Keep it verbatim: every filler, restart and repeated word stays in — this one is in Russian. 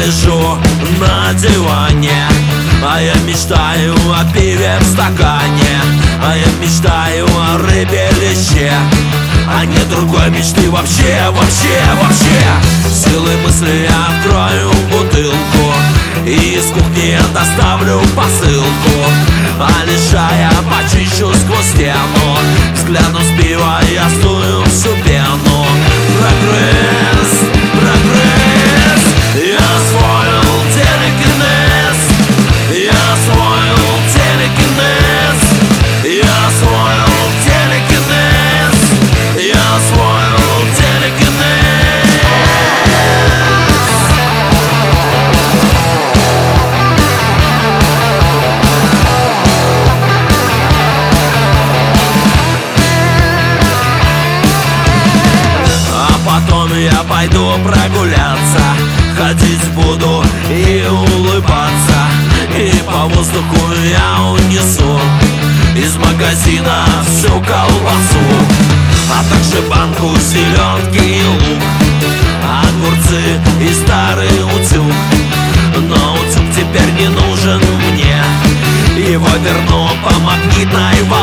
лежу на диване, а я мечтаю о пиве в стакане, а я мечтаю о рыбе леще, а нет другой мечты вообще, вообще, вообще. Силой мысли я открою бутылку и из кухни доставлю посылку, а лишая почищу сквозь стену, взглянув с пива я стую всю пену. Прогресс, прогресс, я освоил телекинез, я освоил телекинез, я освоил телекинез, я освоил телекинез. Потом я пойду прогуляться, ходить буду и улыбаться, и по воздуху я унесу из магазина всю колбасу, а также банку селедки и лук, огурцы и старый утюг. Но утюг теперь не нужен мне, его верну по магнитной волне.